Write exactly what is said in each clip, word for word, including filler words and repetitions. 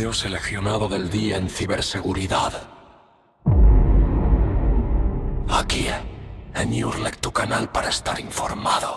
video seleccionado del día en ciberseguridad. Aquí, en Urlec, tu canal para estar informado.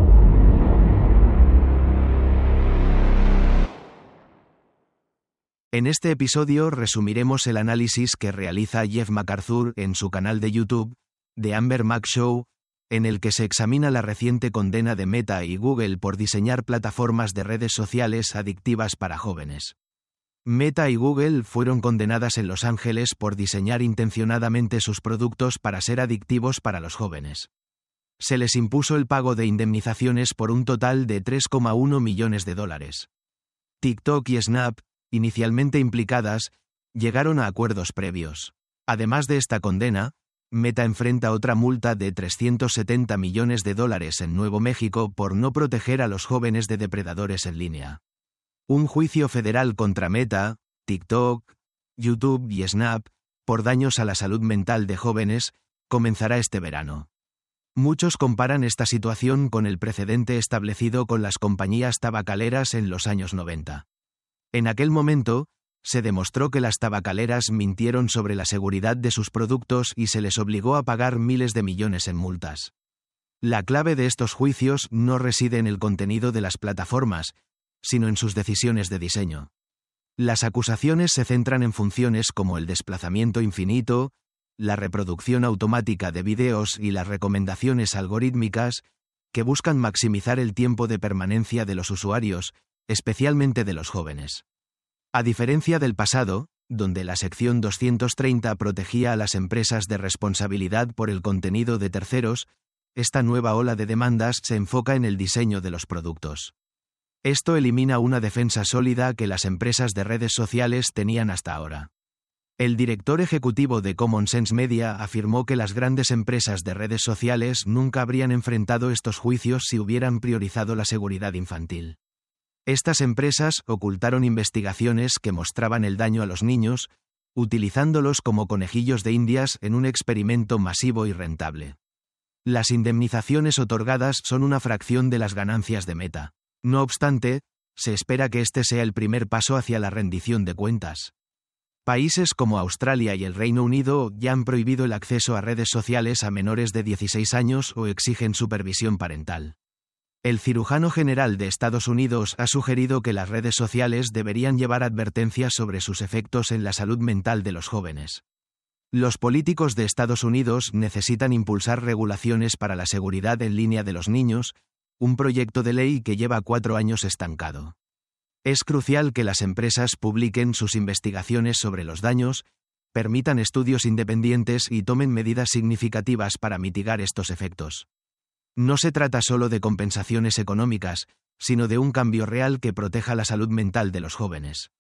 En este episodio resumiremos el análisis que realiza Jeff MacArthur en su canal de YouTube, The Amber Mac Show, en el que se examina la reciente condena de Meta y Google por diseñar plataformas de redes sociales adictivas para jóvenes. Meta y Google fueron condenadas en Los Ángeles por diseñar intencionadamente sus productos para ser adictivos para los jóvenes. Se les impuso el pago de indemnizaciones por un total de tres coma uno millones de dólares. TikTok y Snap, inicialmente implicadas, llegaron a acuerdos previos. Además de esta condena, Meta enfrenta otra multa de trescientos setenta millones de dólares en Nuevo México por no proteger a los jóvenes de depredadores en línea. Un juicio federal contra Meta, TikTok, YouTube y Snap, por daños a la salud mental de jóvenes, comenzará este verano. Muchos comparan esta situación con el precedente establecido con las compañías tabacaleras en los años noventa. En aquel momento, se demostró que las tabacaleras mintieron sobre la seguridad de sus productos y se les obligó a pagar miles de millones en multas. La clave de estos juicios no reside en el contenido de las plataformas, sino en sus decisiones de diseño. Las acusaciones se centran en funciones como el desplazamiento infinito, la reproducción automática de videos y las recomendaciones algorítmicas, que buscan maximizar el tiempo de permanencia de los usuarios, especialmente de los jóvenes. A diferencia del pasado, donde la sección doscientos treinta protegía a las empresas de responsabilidad por el contenido de terceros, esta nueva ola de demandas se enfoca en el diseño de los productos. Esto elimina una defensa sólida que las empresas de redes sociales tenían hasta ahora. El director ejecutivo de Common Sense Media afirmó que las grandes empresas de redes sociales nunca habrían enfrentado estos juicios si hubieran priorizado la seguridad infantil. Estas empresas ocultaron investigaciones que mostraban el daño a los niños, utilizándolos como conejillos de indias en un experimento masivo y rentable. Las indemnizaciones otorgadas son una fracción de las ganancias de Meta. No obstante, se espera que este sea el primer paso hacia la rendición de cuentas. Países como Australia y el Reino Unido ya han prohibido el acceso a redes sociales a menores de dieciséis años o exigen supervisión parental. El cirujano general de Estados Unidos ha sugerido que las redes sociales deberían llevar advertencias sobre sus efectos en la salud mental de los jóvenes. Los políticos de Estados Unidos necesitan impulsar regulaciones para la seguridad en línea de los niños, un proyecto de ley que lleva cuatro años estancado. Es crucial que las empresas publiquen sus investigaciones sobre los daños, permitan estudios independientes y tomen medidas significativas para mitigar estos efectos. No se trata solo de compensaciones económicas, sino de un cambio real que proteja la salud mental de los jóvenes.